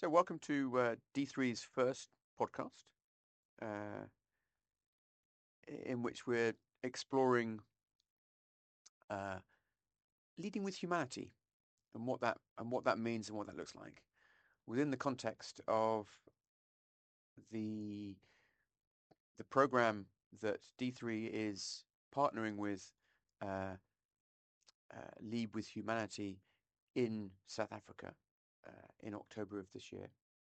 So, welcome to D3's first podcast, uh, in which we're exploring uh, leading with humanity and what that means and what that looks like within the context of the the program that D3 is partnering with uh, Lead with Humanity in South Africa in October of this year,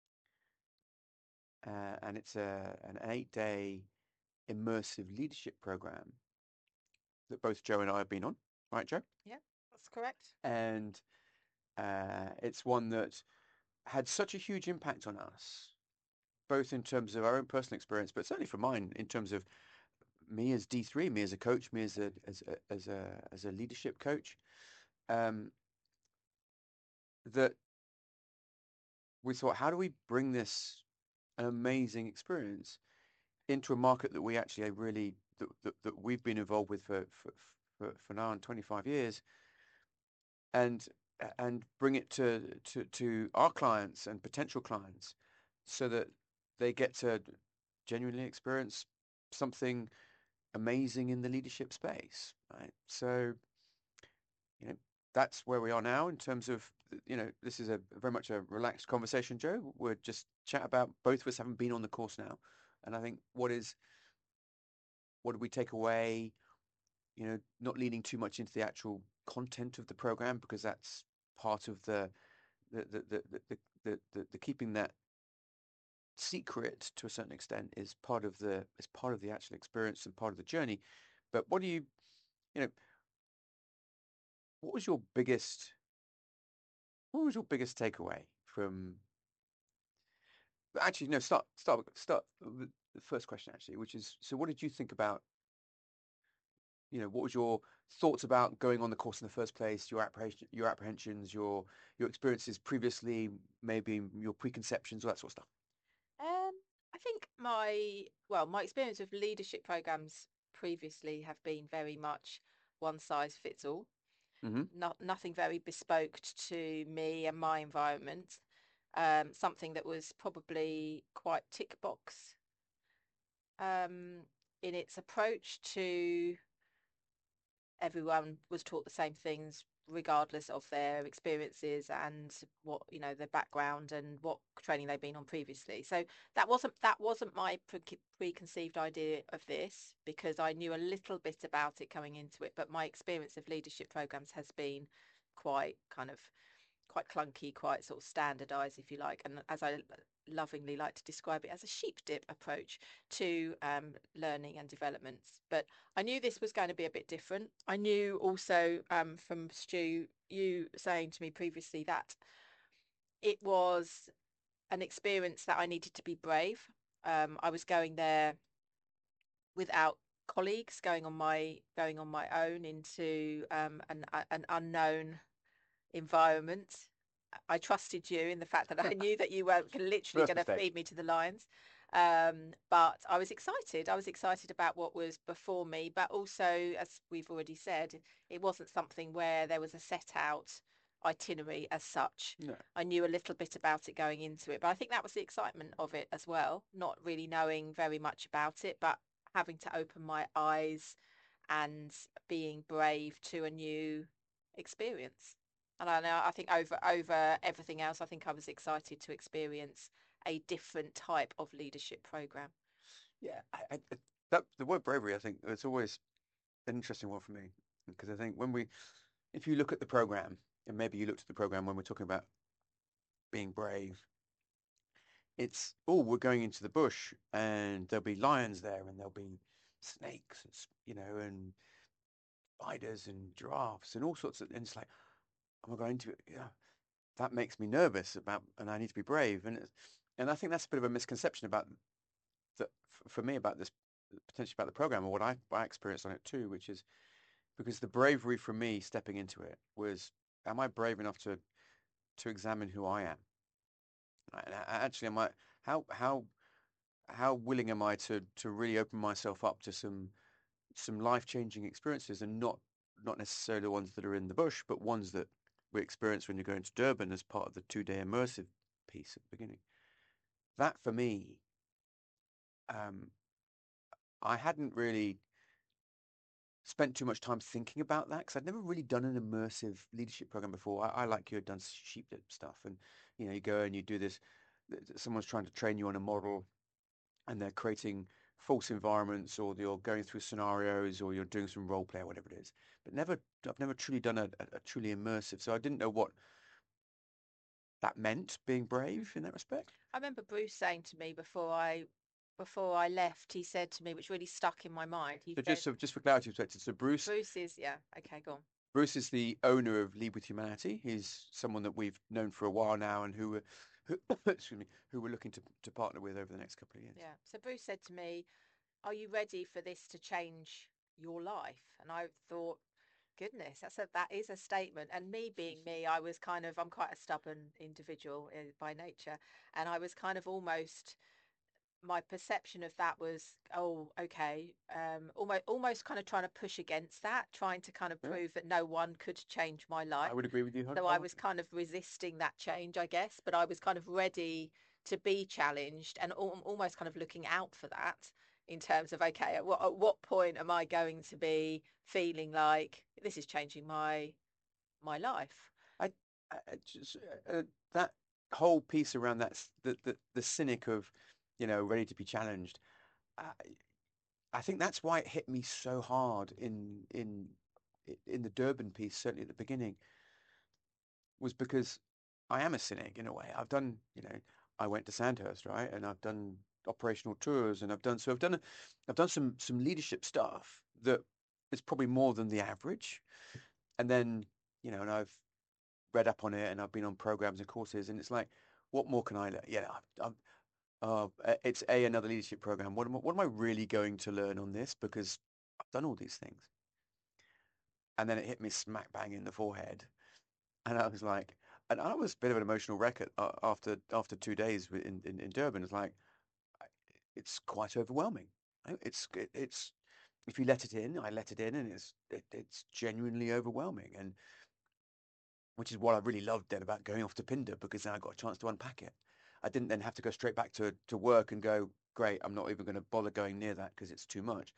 and it's an 8-day immersive leadership program that both Joe and I have been on, right, Joe? Yeah, that's correct. And it's one that had such a huge impact on us, both in terms of our own personal experience, but certainly for mine, in terms of me as D3, me as a coach, me as a leadership coach. Um, that we thought, how do we bring this amazing experience into a market that we actually really that we've been involved with for now in 25 years, and and bring it to our clients and potential clients so that they get to genuinely experience something amazing in the leadership space, right? So, you know, that's where we are now in terms of, this is a very much a relaxed conversation, Joe. We're just chat about both of us haven't been on the course now. And I think what do we take away, not leaning too much into the actual content of the program because that's part of the keeping that secret to a certain extent is part of the actual experience and part of the journey. But you know, what was your biggest what was your biggest takeaway from actually no start with the first question actually, which is, so what did you think about, what was your thoughts about going on the course in the first place, your apprehensions, your experiences previously, maybe your preconceptions, all that sort of stuff. Um, I think my experience of leadership programs previously have been very much one size fits all. Mm-hmm. Nothing very bespoke to me and my environment. Something that was probably quite tick box um, in its approach to everyone was taught the same things regardless of their experiences and what their background and what training they've been on previously. So that wasn't my preconceived idea of this, because I knew a little bit about it coming into it, but my experience of leadership programs has been quite kind of quite clunky, quite sort of standardized, if you like. And as I lovingly like to describe it, as a sheep dip approach to learning and development. But I knew this was going to be a bit different. I knew also from Stu, you saying to me previously that it was an experience that I needed to be brave. I was going there without colleagues, going on my own into an unknown environment. I trusted you in the fact that I knew that you were literally First going to mistake. feed me to the lions. But I was excited. I was excited about what was before me, but also, as we've already said, it wasn't something where there was a set out itinerary as such. No. I knew a little bit about it going into it, but I think that was the excitement of it as well, not really knowing very much about it, but having to open my eyes and being brave to a new experience. And I know, I think over everything else, I think I was excited to experience a different type of leadership program. Yeah, that the word bravery, I think it's always an interesting one for me because I think if you look at the program, and maybe you looked at the program when we're talking about being brave, it's, oh, we're going into the bush and there'll be lions there and there'll be snakes, and spiders and giraffes and all sorts of, and it's like, am I going to, yeah, that makes me nervous about, and I need to be brave. And I think that's a bit of a misconception about that for me about this, potentially about the program, or what I experienced on it too, which is because the bravery for me stepping into it was, am I brave enough to examine who I am? And actually, am I how how how willing am I to really open myself up to some life-changing experiences, and not necessarily the ones that are in the bush, but ones that we experience when you're going to Durban as part of the 2-day immersive piece at the beginning. That for me, um, I hadn't really spent too much time thinking about that because I'd never really done an immersive leadership program before. I like you had done sheep stuff, and you go and you do this. Someone's trying to train you on a model, and they're creating false environments, or you're going through scenarios, or you're doing some role play, or whatever it is. But I've never truly done a truly immersive, so I didn't know what that meant being brave in that respect. I remember Bruce saying to me before I left, he said to me, which really stuck in my mind. He said, So just for clarity perspective, so Bruce is, yeah, okay, go on. Bruce is the owner of Lead with Humanity. He's someone that we've known for a while now, and who excuse me, who we're looking to partner with over the next couple of years. Yeah. So Bruce said to me, "Are you ready for this to change your life?" And I thought, goodness, that is a statement. And me being me, I'm quite a stubborn individual by nature, and I was kind of almost my perception of that was, oh, okay, almost kind of trying to push against that, trying to kind of Yeah, prove that no one could change my life. I would agree with you So I was wholeheartedly. kind of resisting that change, I guess, but I was kind of ready to be challenged and almost kind of looking out for that in terms of, okay, at what point am I going to be feeling like this is changing my life? I, I just that whole piece around the cynic of, ready to be challenged. I, I think that's why it hit me so hard in the Durban piece, certainly at the beginning, was because I am a cynic in a way. I went to Sandhurst, right? And I've done operational tours, and I've done some leadership stuff that is probably more than the average. And then, and I've read up on it, and I've been on programs and courses, and it's like, what more can I learn? It's another leadership program. What am I really going to learn on this? Because I've done all these things. And then it hit me smack bang in the forehead. And I was like, and I was a bit of an emotional wreck after 2 days in Durban. It's like, it's quite overwhelming. It's if you let it in, I let it in, and it's genuinely overwhelming. And which is what I really loved then about going off to Pinder, because then I got a chance to unpack it. I didn't then have to go straight back to work and go, great, I'm not even going to bother going near that because it's too much.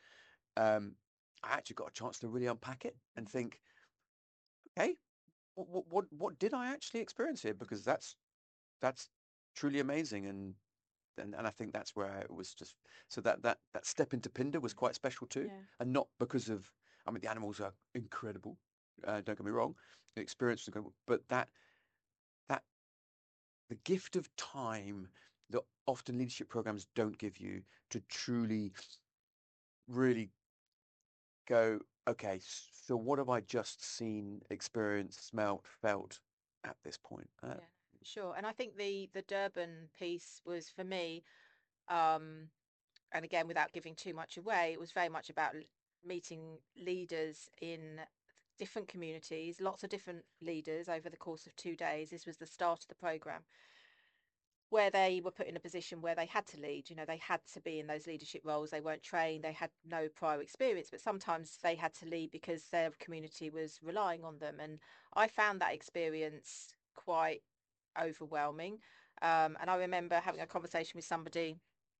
I actually got a chance to really unpack it and think, okay, what did I actually experience here? Because that's truly amazing, and I think that's where it was just so that step into Pinder was quite special too, Yeah. and not because of, I mean, the animals are incredible, don't get me wrong, the experience was incredible, but that the gift of time that often leadership programs don't give you to truly really go, okay, so what have I just seen, experienced, smelt, felt at this point? Yeah, sure. And I think the Durban piece was for me, um, and again, without giving too much away, it was very much about meeting leaders in different communities, lots of different leaders over the course of 2 days. This was the start of the program where they were put in a position where they had to lead. They had to be in those leadership roles. They weren't trained, they had no prior experience, but sometimes they had to lead because their community was relying on them. And I found that experience quite overwhelming. And I remember having a conversation with somebody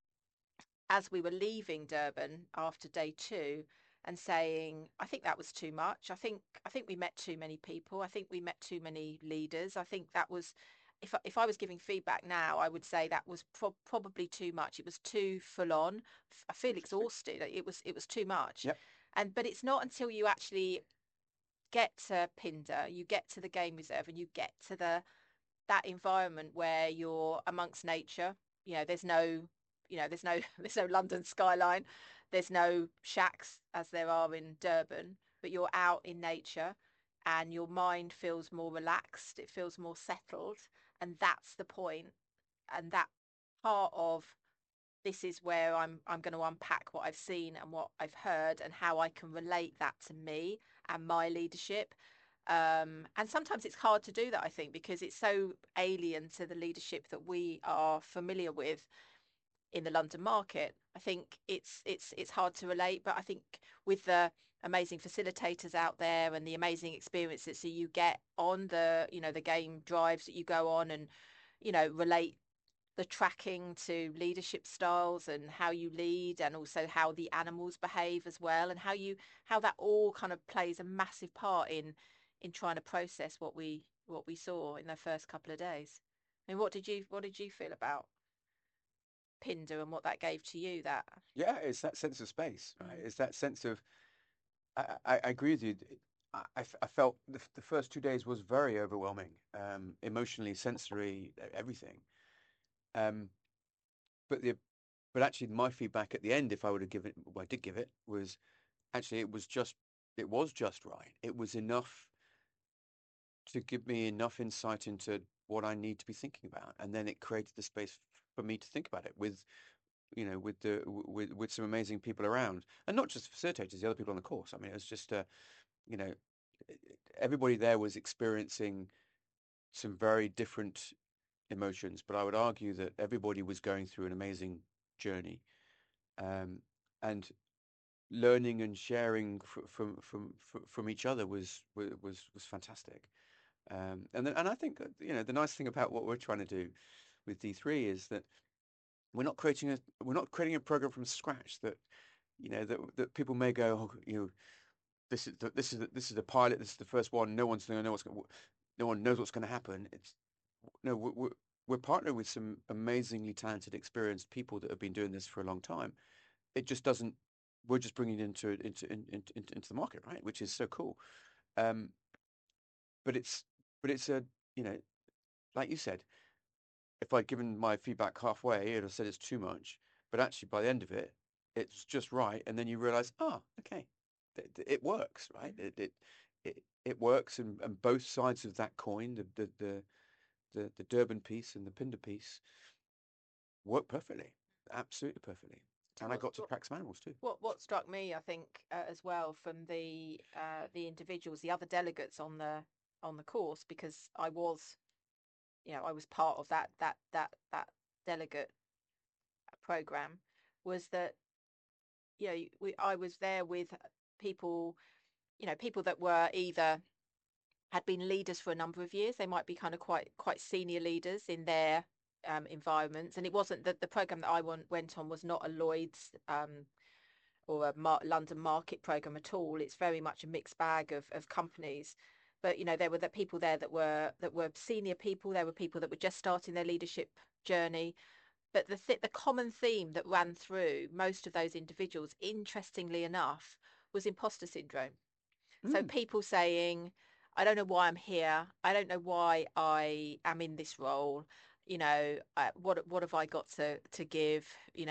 as we were leaving Durban after day two and saying, I think that was too much. I think we met too many people. I think we met too many leaders. I think that was if I was giving feedback now, I would say that was probably too much. It was too full on. I feel Interesting. exhausted. It was too much. Yep. And but it's not until you actually get to Pinder, you get to the game reserve, and you get to that environment where you're amongst nature. There's no, there's no London skyline, there's no shacks as there are in Durban, but you're out in nature and your mind feels more relaxed, it feels more settled, and that's the point. And that part of this is where I'm going to unpack what I've seen and what I've heard and how I can relate that to me and my leadership. And sometimes it's hard to do that, I think, because it's so alien to the leadership that we are familiar with in the London market. I think it's hard to relate, but I think with the amazing facilitators out there and the amazing experiences that you get on the game drives that you go on, and relate the tracking to leadership styles and how you lead, and also how the animals behave as well, and how that all kind of plays a massive part in trying to process what we saw in the first couple of days. I mean, what did you feel about Pinder and what that gave to you? That Yeah, it's that sense of space, right? mm, It's that sense of I agree with you. I felt the first 2 days was very overwhelming, emotionally, sensory, everything. Um, but the but actually, my feedback at the end, if I would have given, well, I did give it, was actually it was just right. It was enough to give me enough insight into what I need to be thinking about, and then it created the space for me to think about it with with some amazing people around, and not just facilitators, the other people on the course. I mean, it was just you know, everybody there was experiencing some very different emotions, but I would argue that everybody was going through an amazing journey, um, and learning and sharing from each other was fantastic. And I think the nice thing about what we're trying to do with D3 is that we're not creating a program from scratch that that people may go, oh, this is the pilot, this is the first one, no one knows what's going to happen. It's no we're partnered with some amazingly talented, experienced people that have been doing this for a long time. It just doesn't We're just bringing it into the market, right? Which is so cool. Um, but it's a you know like you said, if I'd given my feedback halfway, it'd have said it's too much. But actually, by the end of it, it's just right. And then you realize, oh, okay, it works, right? It works, and both sides of that coin, the Durban piece and the Pinder piece, work perfectly, absolutely perfectly. And I what got to track some animals too. what struck me, I think, as well from the individuals, the other delegates on the course, because I was part of that delegate program, was that I was there with people, people that were either had been leaders for a number of years. They might be kind of quite senior leaders in their environments, and it wasn't that the program that I went on was not a Lloyd's or a London market program at all. It's very much a mixed bag of companies. But there were the people there that were senior people. There were people that were just starting their leadership journey. But the common theme that ran through most of those individuals, interestingly enough, was imposter syndrome. So Mm, people saying, I don't know why I'm here. I don't know why I am in this role. What have I got to give?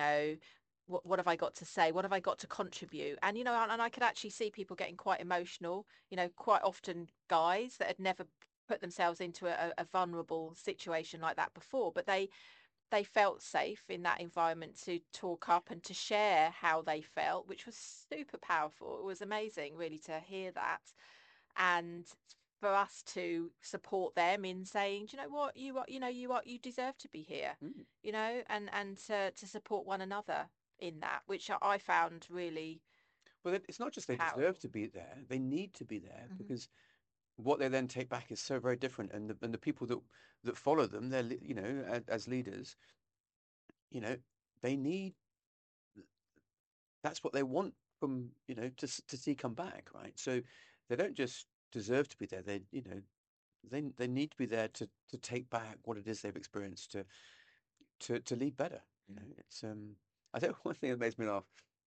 What have I got to say? What have I got to contribute? And I could actually see people getting quite emotional. Quite often guys that had never put themselves into a vulnerable situation like that before, but they felt safe in that environment to talk up and to share how they felt, which was super powerful. It was amazing, really, to hear that. And for us to support them in saying, do you know what, you deserve to be here, mm. and to support one another in that, which I found really Well, it's not just they deserve powerful. to be there; they need to be there Hmm. because what they then take back is so very different, and the people that follow them, as leaders, you know, they need that's what they want from to see come back, right? So they don't just deserve to be there; they need to be there to take back what it is they've experienced to lead better. It's I think one thing that makes me laugh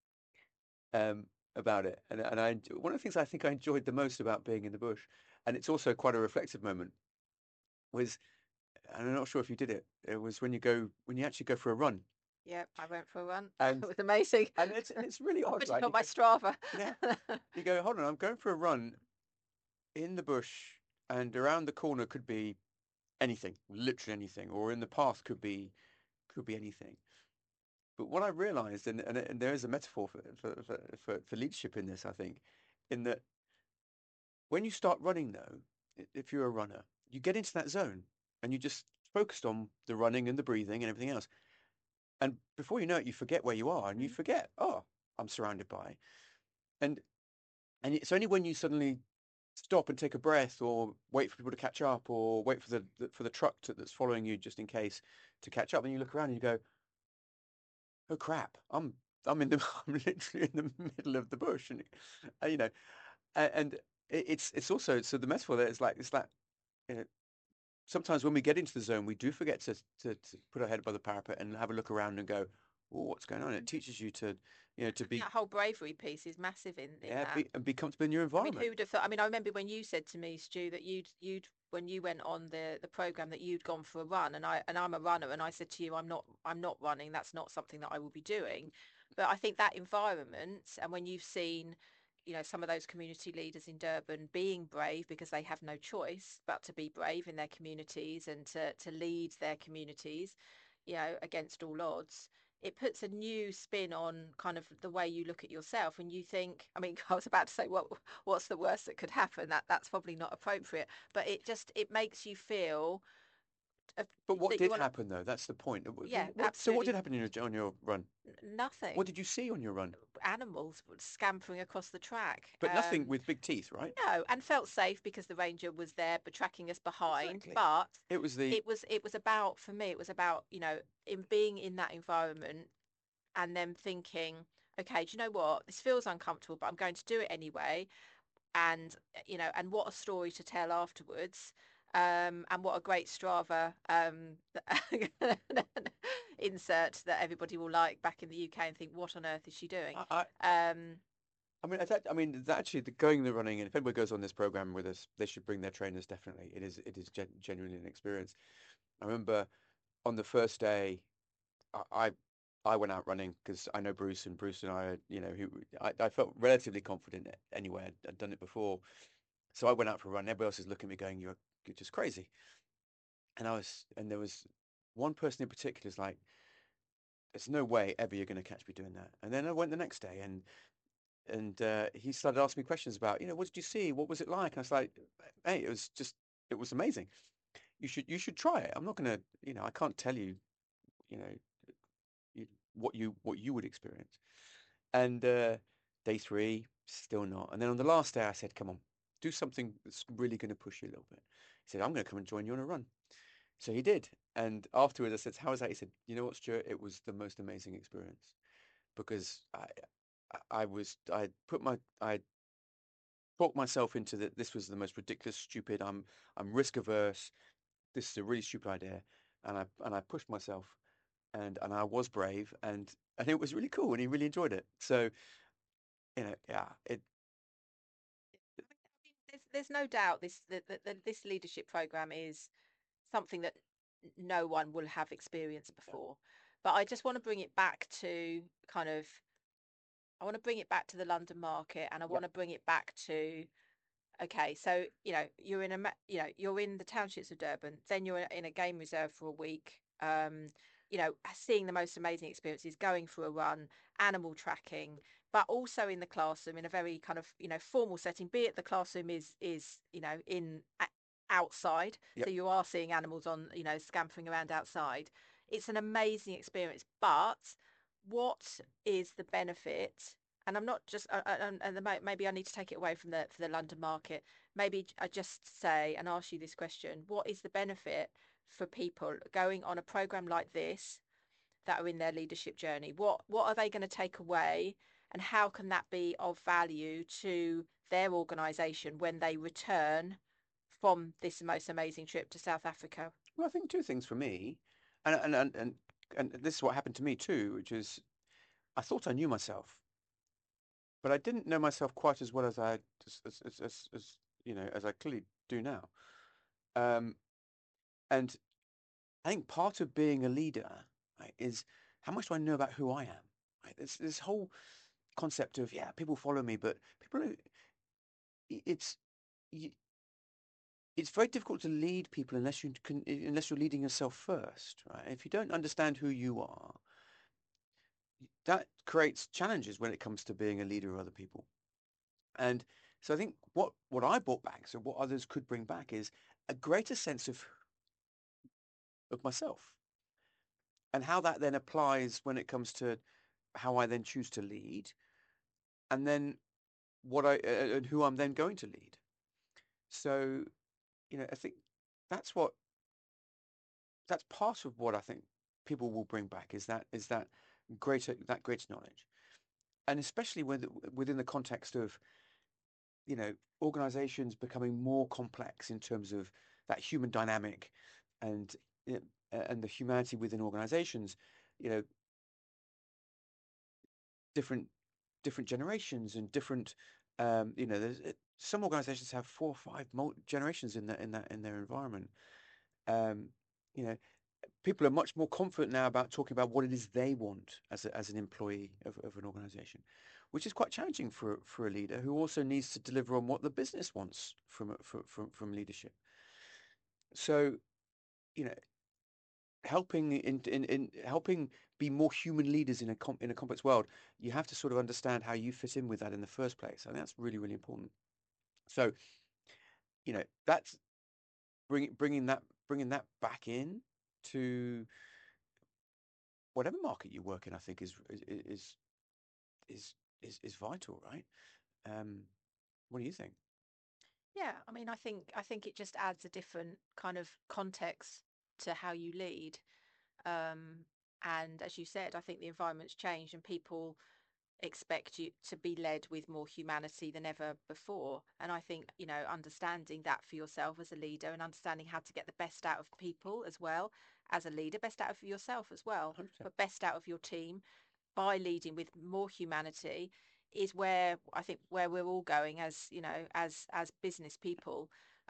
um about it, and one of the things I think I enjoyed the most about being in the bush, and it's also quite a reflective moment, was, and I'm not sure if you did it, it was when you actually go for a run, Yeah, I went for a run. and It was amazing. it's really I odd, put it right? on my Strava. Yeah, you go, hold on, I'm going for a run in the bush, and around the corner could be anything, literally anything, or in the path could be anything. But what I realized, and there is a metaphor for leadership in this, I think, in that when you start running, though, if you're a runner, you get into that zone and you just focused on the running and the breathing and everything else. And before you know it, you forget where you are and you Mm. forget, oh, I'm surrounded by. And and it's only when you suddenly stop and take a breath, or wait for people to catch up, or wait for the truck that's following you just in case to catch up. And you look around and you go, oh crap, I'm in the I'm literally in the middle of the bush, and you know, and it's also so the metaphor there is like it's that you know, sometimes when we get into the zone, we do forget to put our head above the parapet and have a look around and go, oh, what's going on? It Mhm. teaches you to to And be that whole bravery piece is massive in yeah that. be comfortable in your I mean, environment. who would have thought? I mean, I remember when you said to me, Stu, that you'd when you went on the program that you'd gone for a run, and I'm a runner, and I said to you, I'm not running. That's not something that I will be doing. But I think that environment, and when you've seen, some of those community leaders in Durban being brave because they have no choice but to be brave in their communities and to lead their communities, against all odds, it puts a new spin on kind of the way you look at yourself, and you think, I mean, I was about to say, what's the worst that could happen? That's probably not appropriate, but it makes you feel But what that you did want to. happen though? That's the point. Yeah, So what did absolutely happen on your run? What nothing. did you see on your run? Animals scampering across the track. But nothing with big teeth, right? No, and felt safe because the ranger was there, but tracking us behind. Exactly. But It was the it was about, for me, it was about, in being in that environment and then thinking, okay, do you know what? This feels uncomfortable, but I'm going to do it anyway. And and what a story to tell afterwards. And what a great Strava insert that everybody will like back in the UK and think, what on earth is she doing? I, I Um, I mean, actually, going the running, and if anyone goes on this program with us, they should bring their trainers. Definitely, it is genuinely an experience. I remember on the first day, I I, I went out running because I know Bruce, and Bruce and I, I felt relatively confident anyway. I'd done it before, so I went out for a run. Everybody else is looking at me, going, "You're just crazy." And there was one person in particular is like, "There's no way ever you're going to catch me doing that." And then I went the next day, and he started asking me questions about, what did you see? What was it like? And I was like, hey, it was amazing. You should try it. I'm not gonna, I can't tell you, you know, what you would experience. And day three, still not. And then on the last day, I said, come on, do something that's really going to push you a little bit. He said, I'm going to come and join you on a run. So he did. And afterwards, I said, how was that? He said, you know what, Stuart? It was the most amazing experience because I talked myself into that this was the most ridiculous, stupid. I'm risk averse. This is a really stupid idea, and I pushed myself, and I was brave, and it was really cool, and he really enjoyed it. So yeah, there's no doubt this leadership program is something that no one will have experienced yeah, before. But I just want to bring it back to kind of, I want to bring it back to the London market, and I yeah, want to bring it back to, okay, so you're in the townships of Durban, then you're in a game reserve for a week. Seeing the most amazing experiences, going for a run, animal tracking, but also in the classroom in a very kind of formal setting. Be it the classroom is in outside, yep. so you are seeing animals on scampering around outside. It's an amazing experience, but what is the benefit? And I'm not just maybe I need to take it away from the London market. Maybe I just say and ask you this question: what is the benefit for people going on a program like this that are in their leadership journey? What are they going to take away, and how can that be of value to their organization when they return from this most amazing trip to South Africa? Well, I think two things for me, and this is what happened to me too, which is I thought I knew myself, but I didn't know myself quite as well as I as I clearly do now. Um, and I think part of being a leader, right, is how much do I know about who I am? Right? This whole concept of yeah, people follow me, but it's y- it's very difficult to lead people unless you're leading yourself first, right? If you don't understand who you are, that creates challenges when it comes to being a leader of other people. And so I think what I brought back, so what others could bring back is a greater sense of myself and how that then applies when it comes to how I then choose to lead and then and who I'm then going to lead. So, I think that's what that's part of what I think people will bring back is that greater knowledge, and especially within the context of organizations becoming more complex in terms of that human dynamic and and the humanity within organizations, you know, different different generations and different there's some organizations have four or five generations in their environment. Um, you know, People are much more confident now about talking about what it is they want as an employee of an organization, which is quite challenging for a leader who also needs to deliver on what the business wants from leadership. So, you know, in helping be more human leaders in a complex world, you have to sort of understand how you fit in with that in the first place. I think that's really, really important. So, that's bringing that back in to whatever market you work in, I think is is vital, right? Um, what do you think? Yeah, I mean, I think it just adds a different kind of context to how you lead. Um, and as you said, I think the environment's changed and people expect you to be led with more humanity than ever before. And I think, understanding that for yourself as a leader and understanding how to get the best out of people as well as a leader, best out of yourself as well, 100%. but best out of your team by leading with more humanity is where I think where we're all going as as business people,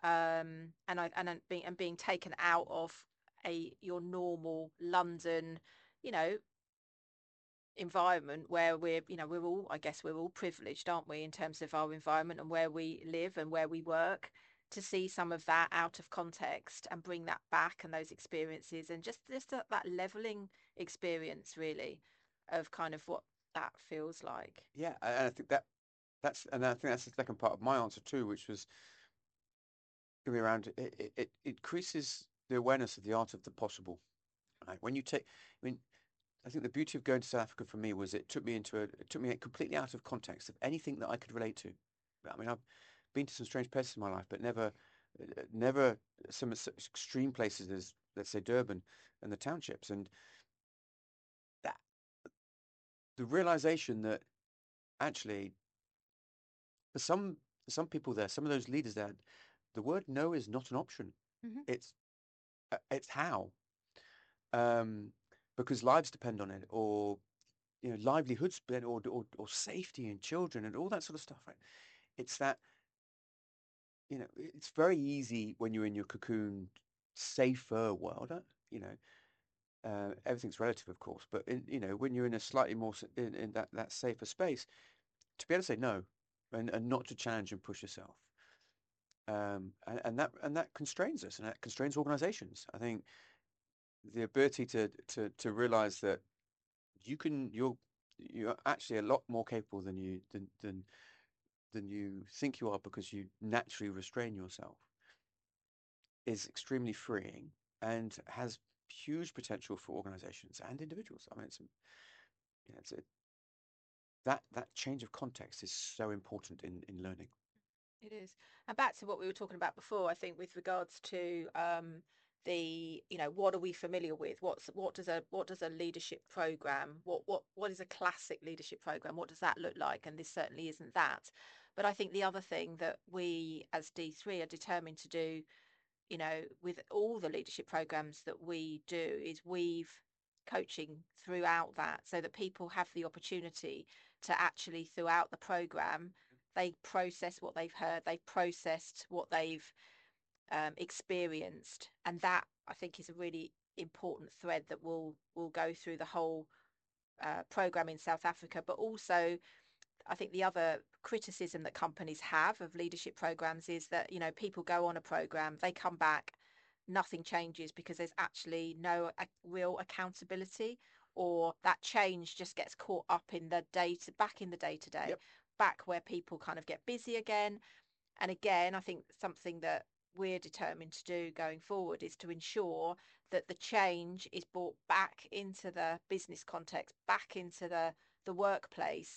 and being taken out of a your normal London, you know environment where we're all, I guess we're all privileged, aren't we, in terms of our environment and where we live and where we work, to see some of that out of context and bring that back and those experiences and just that leveling experience really of kind of what that feels like. Yeah, and I think and I think that's the second part of my answer too, which was going to be around it increases the awareness of the art of the possible. Right? I mean, I think the beauty of going to South Africa for me was it took me completely out of context of anything that I could relate to. I mean, I've been to some strange places in my life, but never some such extreme places as, let's say, Durban and the townships, and that the realization that actually for some people there, some of those leaders there, the word no is not an option. Hmm. It's it's how, um, because lives depend on it, or livelihoods, or safety and children and all that sort of stuff, right? It's that, it's very easy when you're in your cocoon, safer world, everything's relative, of course, but when you're in a slightly more in that safer space, to be able to say no and not to challenge and push yourself. And that constrains us, and that constrains organizations. I think the ability to realize that you're actually a lot more capable than you think you are because you naturally restrain yourself is extremely freeing and has huge potential for organizations and individuals. I mean, it's a that change of context is so important in learning. It is. And back to what we were talking about before, I think with regards to what are we familiar with? What does a leadership program, what is a classic leadership program? What does that look like? And this certainly isn't that. But I think the other thing that we as D3 are determined to do, with all the leadership programs that we do, is weave coaching throughout that so that people have the opportunity to actually, throughout the program, they process what they've heard, they've processed what they've experienced, and that I think is a really important thread that will go through the whole program in South Africa. But also, I think the other criticism that companies have of leadership programs is that, people go on a program, they come back, nothing changes because there's actually no real accountability, or that change just gets caught up in the data, back in the day to day, Yep. back where people kind of get busy again. And again, I think something that we're determined to do going forward is to ensure that the change is brought back into the business context, back into the workplace,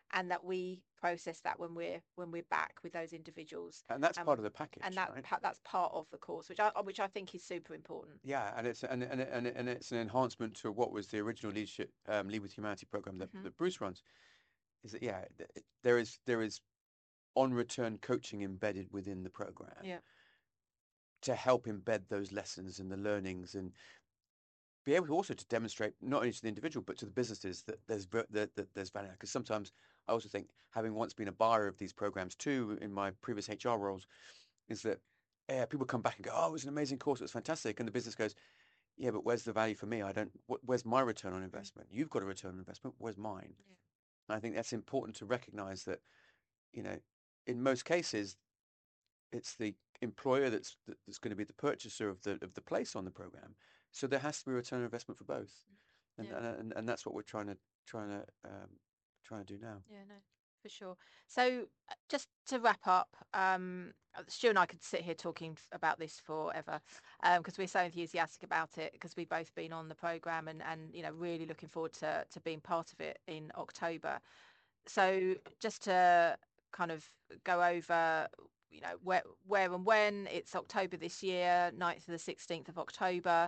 and that we process that when we're back with those individuals. And that's um, part of the and package, right? that's part of the course, which I think is super important. Yeah, and it's an enhancement to what was the original leadership Lead with Humanity program Hmm. that Bruce runs. Is that yeah, there is on return coaching embedded within the program Yeah. to help embed those lessons and the learnings and be able to also to demonstrate not only to the individual but to the businesses that that there's value. Because sometimes I also think, having once been a buyer of these programs too in my previous HR roles, is that yeah, people come back and go, oh, it was an amazing course, it was fantastic, and the business goes, yeah, but where's the value for me? I don't. Where's my return on Mm. investment? You've got a return on investment. Where's mine? Yeah. And I think that's important to recognize that, you know, in most cases, it's the employer that's going to be the purchaser of the place on the program. So there has to be a return on investment for both, and Yeah. and that's what we're trying to trying to do now. Yeah, no, for sure. So just to wrap up, Stu and I could sit here talking about this forever, because we're so enthusiastic about it, because we've both been on the program and really looking forward to being part of it in October. So just to kind of go over, where and when. It's October this year, 9th to the 16th of October.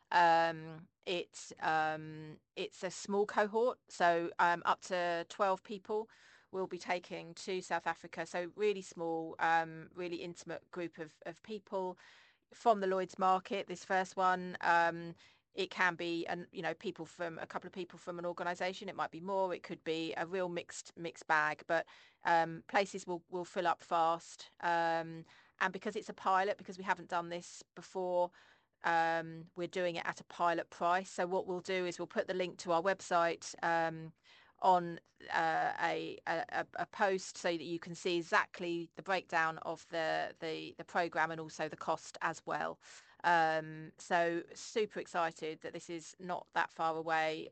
It's a small cohort, so up to 12 people will be taking to South Africa. So really small, really intimate group of people from the Lloyd's market. This first one, it can be, and people from a couple of people from an organisation. It might be more. It could be a real mixed bag. But places will fill up fast. And because it's a pilot, because we haven't done this before, we're doing it at a pilot price. So what we'll do is we'll put the link to our website on a post so that you can see exactly the breakdown of the program and also the cost as well. So super excited that this is not that far away.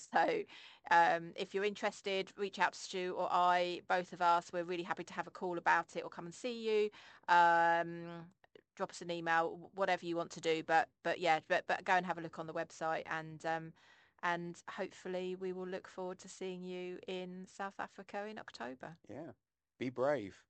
If you're interested, reach out to Stu or I, both of us. We're really happy to have a call about it or come and see you. Drop us an email, whatever you want to do. But yeah, but go and have a look on the website, and hopefully we will look forward to seeing you in South Africa in October. Yeah, be brave.